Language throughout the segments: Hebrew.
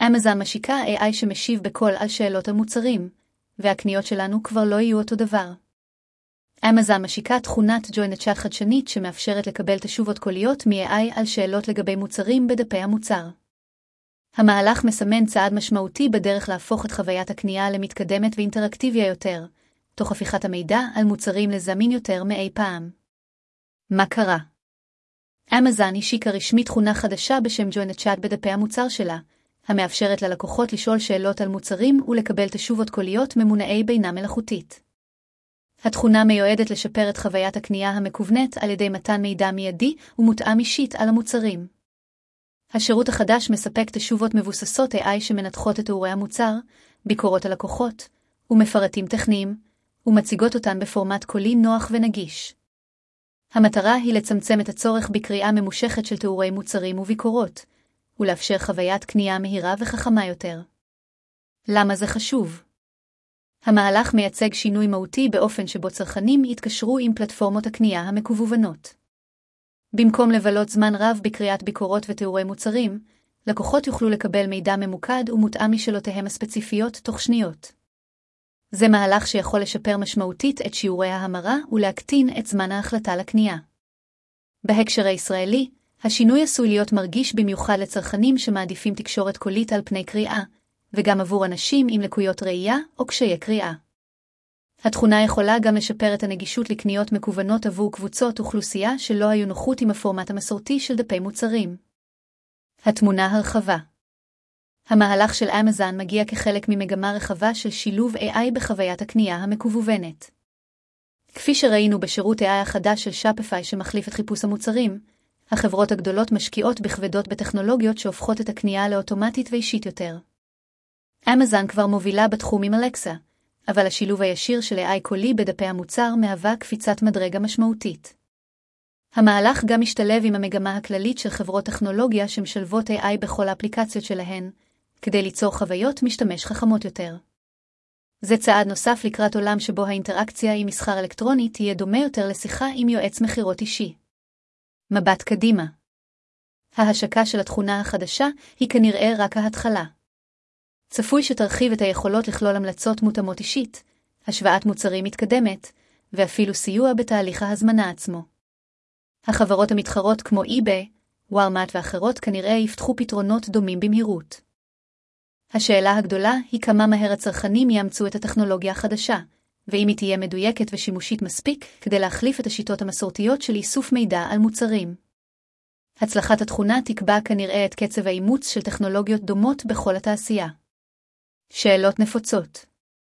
אמזון משיקה AI שמשיב בקול על שאלות על מוצרים, והקניות שלנו כבר לא יהיו אותו דבר. אמזון משיקה תכונת Join the Chat חדשנית שמאפשרת לקבל תשובות קוליות מ-AI על שאלות לגבי מוצרים בדפי המוצר. המהלך מסמן צעד משמעותי בדרך להפוך את חוויית הקנייה למתקדמת ואינטראקטיביה יותר, תוך הפיכת המידע על מוצרים לזמין יותר מאי פעם. מה קרה? אמזון השיקה רשמית תכונה חדשה בשם Join the Chat בדפי המוצר שלה, המאפשרת ללקוחות לשאול שאלות על מוצרים ולקבל תשובות קוליות ממונעי בינה מלאכותית. התכונה מיועדת לשפר את חוויית הקנייה המקוונת על ידי מתן מידע מיידי ומותאם אישית על המוצרים. השירות החדש מספק תשובות מבוססות AI שמנתחות את תיאורי המוצר, ביקורות הלקוחות, ומפרטים טכניים, ומציגות אותן בפורמט קולי נוח ונגיש. המטרה היא לצמצם את הצורך בקריאה ממושכת של תיאורי מוצרים וביקורות, ולאפשר חוויית קנייה מהירה וחכמה יותר. למה זה חשוב? המהלך מייצג שינוי מהותי באופן שבו צרכנים יתקשרו עם פלטפורמות הקנייה המקוונות. במקום לבלות זמן רב בקריאת ביקורות ותיאורי מוצרים, לקוחות יוכלו לקבל מידע ממוקד ומותאם משאלותיהם הספציפיות תוך שניות. זה מהלך שיכול לשפר משמעותית את שיעורי ההמרה ולהקטין את זמן ההחלטה לקנייה. בהקשר הישראלי, השינוי עשוי להיות מרגיש במיוחד לצרכנים שמעדיפים תקשורת קולית על פני קריאה, וגם עבור אנשים עם לקויות ראייה או קשיי קריאה. התכונה יכולה גם לשפר את הנגישות לקניות מקוונות עבור קבוצות אוכלוסייה שלא היו נוחות עם הפורמט המסורתי של דפי מוצרים. התמונה הרחבה. המהלך של אמזון מגיע כחלק ממגמה רחבה של שילוב AI בחוויית הקנייה המקוונת. כפי שראינו בשירות AI החדש של שופפיי שמחליף את חיפוש המוצרים, החברות הגדולות משקיעות בכבדות בטכנולוגיות שהופכות את הקנייה לאוטומטית ואישית יותר. אמזון כבר מובילה בתחום עם אלקסה, אבל השילוב הישיר של AI קולי בדפי המוצר מהווה קפיצת מדרגה משמעותית. המהלך גם משתלב עם המגמה הכללית של חברות טכנולוגיה שמשלבות AI בכל האפליקציות שלהן, כדי ליצור חוויות משתמש חכמות יותר. זה צעד נוסף לקראת עולם שבו האינטראקציה עם מסחר אלקטרוני תהיה דומה יותר לשיחה עם יועץ מחירות אישי. מבט קדימה. ההשקה של התכונה החדשה היא כנראה רק ההתחלה. צפוי שתרחיב את היכולות לכלול המלצות מותאמות אישית, השוואת מוצרים מתקדמת, ואפילו סיוע בתהליך ההזמנה עצמו. החברות המתחרות כמו eBay, וולמארט ואחרות כנראה יפתחו פתרונות דומים במהירות. השאלה הגדולה היא כמה מהר הצרכנים יאמצו את הטכנולוגיה החדשה, ואם היא תהיה מדויקת ושימושית מספיק כדי להחליף את השיטות המסורתיות של איסוף מידע על מוצרים. הצלחת התכונה תקבע כנראה את קצב האימוץ של טכנולוגיות דומות בכל התעשייה. שאלות נפוצות.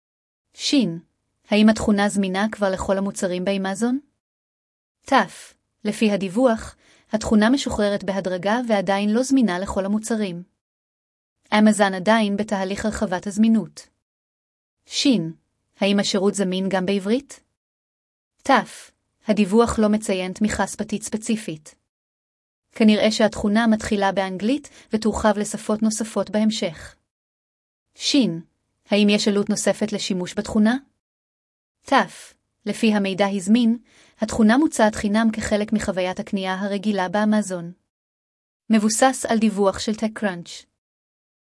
שין, האם התכונה זמינה כבר לכל המוצרים באמזון? תף, לפי הדיווח, התכונה משוחררת בהדרגה ועדיין לא זמינה לכל המוצרים. אמזון עדיין בתהליך הרחבת הזמינות. שין, האם השירות זמין גם בעברית? תף, הדיווח לא מציין תמיכה שפתית ספציפית. כנראה שהתכונה מתחילה באנגלית ותורחב לשפות נוספות בהמשך. שין, האם יש עלות נוספת לשימוש בתכונה? תף, לפי המידע הזמין, התכונה מוצעת חינם כחלק מחוויית הקנייה הרגילה באמזון. מבוסס על דיווח של TechCrunch.